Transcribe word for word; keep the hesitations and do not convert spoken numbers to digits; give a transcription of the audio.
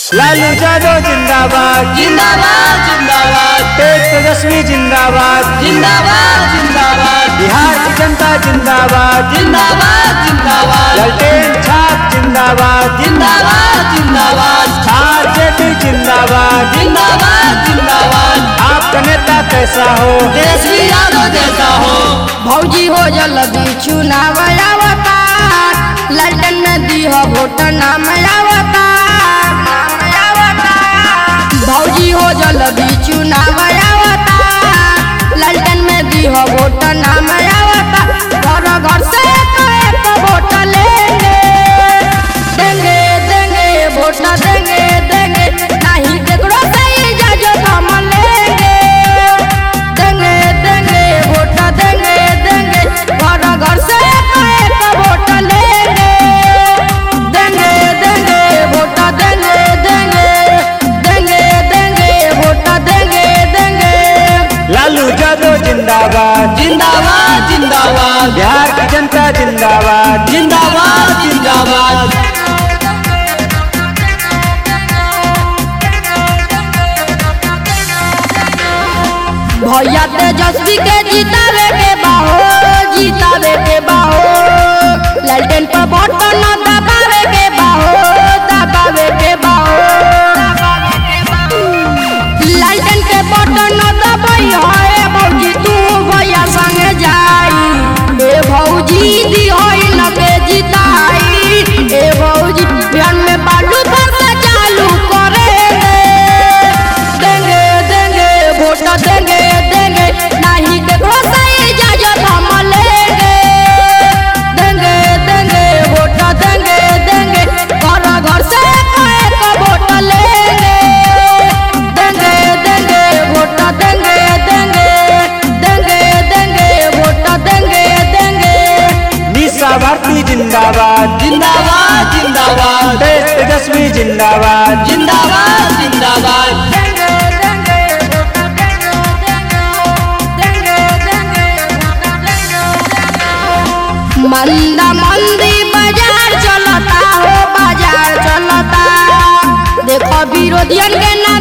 लालू यादव जिंदाबाद जिंदाबाद जिंदाबाद तेज तेजस्वी जिंदाबाद जिंदाबाद जिंदाबाद बिहार की जनता जिंदाबाद जिंदाबाद जिंदाबाद ललटेन छाप जिंदाबाद जिंदाबाद जिंदाबाद आरजेडी जिंदाबाद जिंदाबाद जिंदाबाद आपका नेता कैसा हो तेजस्वी यादव जैसा हो। भौजी हो जल्दी चुनाव अवतार लल्टन में दी हो वोट नाम अवतार भौजी हो जल्दी चुनाव अवतार लल्टन में दी हो वोट नाम अवतार घर घर से तो एक वोट लेंगे देंगे देंगे वोट देंगे देंगे नहीं केकरो से इजाजत हम लेंगे देंगे देंगे वोट देंगे देंगे घर घर से तो एक वोट लेंगे देंगे देंगे वोट देंगे देंगे देंगे देंगे वोट देंगे देंगे। लालू यादव जिंदाबाद जिंदाबाद जिंदाबाद बिहार की जनता जिंदाबाद जिंदाबाद जिंदाबाद भैया तेजस्वी के जीतावे के बाहो जीतावे के बाहो ललटेन पर बटन दबावे के बाहो दबावे के बाहो ललटेन के बटन दबाई है भौजी तू भैया संग जाई ए भौजी दी होई न के जीताई ए भौजी बिहान में बालू पर चालू करेंगे देंगे देंगे वोट देंगे देंगे नहीं केकरो से इजाजत हम लेंगे देंगे देंगे वोट देंगे देंगे घर घर से एक वोट लेंगे देंगे देंगे वोट देंगे देंगे देंगे देंगे वोट देंगे देंगे। निशा भारती जिंदाबाद जिंदाबाद जिंदाबाद तेज तेजस्वी जिंदाबाद जिंदाबाद जिंदाबाद मंदा मंदी बाजार चलता हो बाजार चलता देखो विरोधियन के ना